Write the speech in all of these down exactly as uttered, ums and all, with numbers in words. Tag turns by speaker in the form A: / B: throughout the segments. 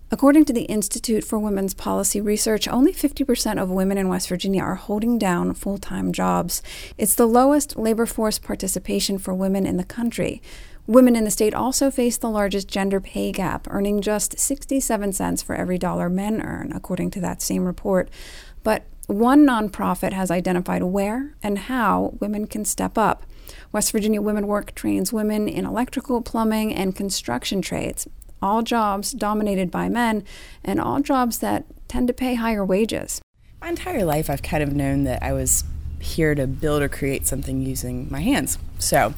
A: According to the Institute for Women's Policy Research, only fifty percent of women in West Virginia are holding down full-time jobs. It's the lowest labor force participation for women in the country. Women in the state also face the largest gender pay gap, earning just sixty-seven cents for every dollar men earn, according to that same report. But one nonprofit has identified where and how women can step up. West Virginia Women Work trains women in electrical, plumbing, and construction trades, all jobs dominated by men, and all jobs that tend to pay higher wages.
B: My entire life, I've kind of known that I was here to build or create something using my hands. So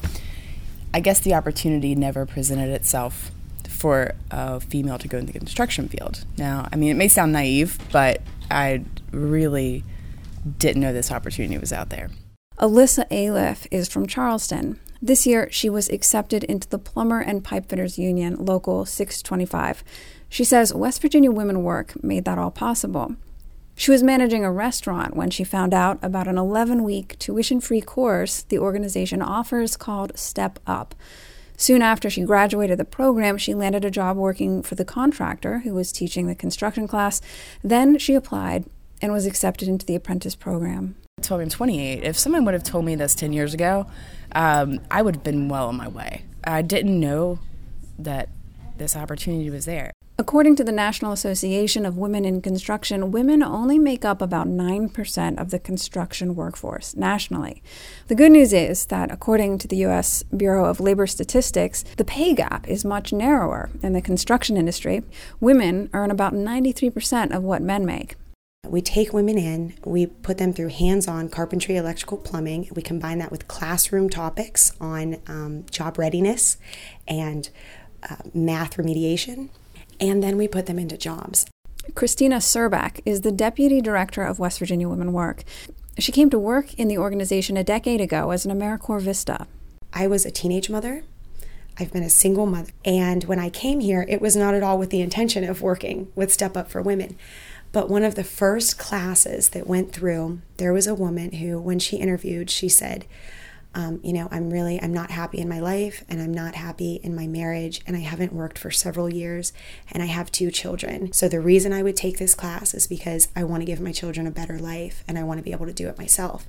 B: I guess the opportunity never presented itself for a female to go in the construction field. Now, I mean, it may sound naive, but I really didn't know this opportunity was out there.
A: Alyssa Aliff is from Charleston. This year, she was accepted into the Plumber and Pipefitters Union, Local six twenty-five. She says West Virginia Women Work made that all possible. She was managing a restaurant when she found out about an eleven-week tuition-free course the organization offers called Step Up. Soon after she graduated the program, she landed a job working for the contractor who was teaching the construction class. Then she applied and was accepted into the apprentice program.
B: So I'm twenty-eight. If someone would have told me this ten years ago, um, I would have been well on my way. I didn't know that this opportunity was there.
A: According to the National Association of Women in Construction, women only make up about nine percent of the construction workforce nationally. The good news is that, according to the U S Bureau of Labor Statistics, the pay gap is much narrower in the construction industry. Women earn about ninety-three percent of what men make.
C: We take women in, we put them through hands-on carpentry, electrical, plumbing. We combine that with classroom topics on um, job readiness and uh, math remediation, and then we put them into jobs.
A: Christina Serbak is the Deputy Director of West Virginia Women Work. She came to work in the organization a decade ago as an AmeriCorps Vista.
C: I was a teenage mother. I've been a single mother. And when I came here, it was not at all with the intention of working with Step Up for Women. But one of the first classes that went through, there was a woman who, when she interviewed, she said, um, you know, I'm really, I'm not happy in my life, and I'm not happy in my marriage, and I haven't worked for several years, and I have two children. So the reason I would take this class is because I want to give my children a better life, and I want to be able to do it myself.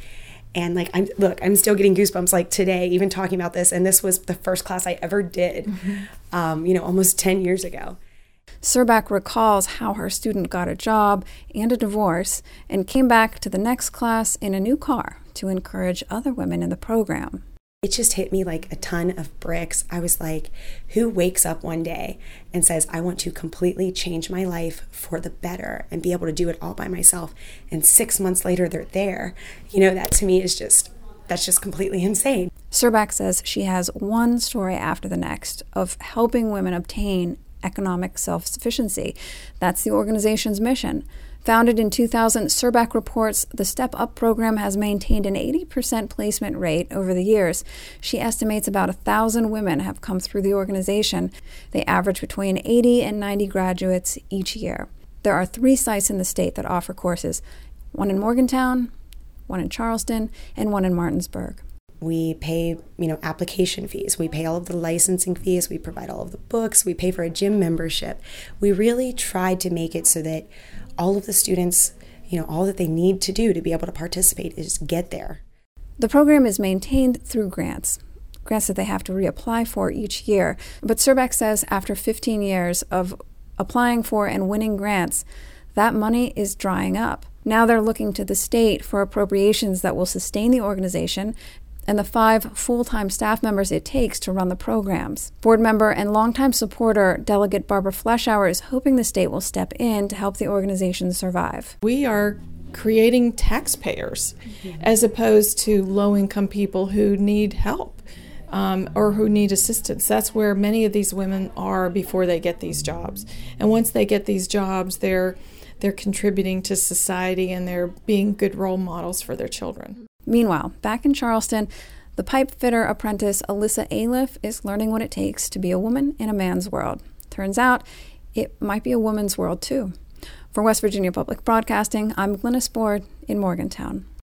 C: And like, I'm look, I'm still getting goosebumps like today, even talking about this, and this was the first class I ever did, mm-hmm. um, you know, almost ten years ago.
A: Serbak recalls how her student got a job and a divorce and came back to the next class in a new car to encourage other women in the program.
C: It just hit me like a ton of bricks. I was like, who wakes up one day and says, I want to completely change my life for the better and be able to do it all by myself? And six months later, they're there. You know, that to me is just, that's just completely insane.
A: Serbak says she has one story after the next of helping women obtain economic self-sufficiency. That's the organization's mission. Founded in two thousand, Serbak reports the Step Up program has maintained an eighty percent placement rate over the years. She estimates about one thousand women have come through the organization. They average between eighty and ninety graduates each year. There are three sites in the state that offer courses, one in Morgantown, one in Charleston, and one in Martinsburg.
C: We pay, you know, application fees. We pay all of the licensing fees. We provide all of the books. We pay for a gym membership. We really tried to make it so that all of the students, you know, all that they need to do to be able to participate is get there.
A: The program is maintained through grants, grants that they have to reapply for each year. But Serbak says after fifteen years of applying for and winning grants, that money is drying up. Now they're looking to the state for appropriations that will sustain the organization and the five full-time staff members it takes to run the programs. Board member and longtime supporter Delegate Barbara Fleischauer is hoping the state will step in to help the organization survive.
D: We are creating taxpayers mm-hmm. as opposed to low-income people who need help um, or who need assistance. That's where many of these women are before they get these jobs. And once they get these jobs, they're they're contributing to society and they're being good role models for their children.
A: Meanwhile, back in Charleston, the pipe fitter apprentice Alyssa Aliff is learning what it takes to be a woman in a man's world. Turns out, it might be a woman's world too. For West Virginia Public Broadcasting, I'm Glennis Board in Morgantown.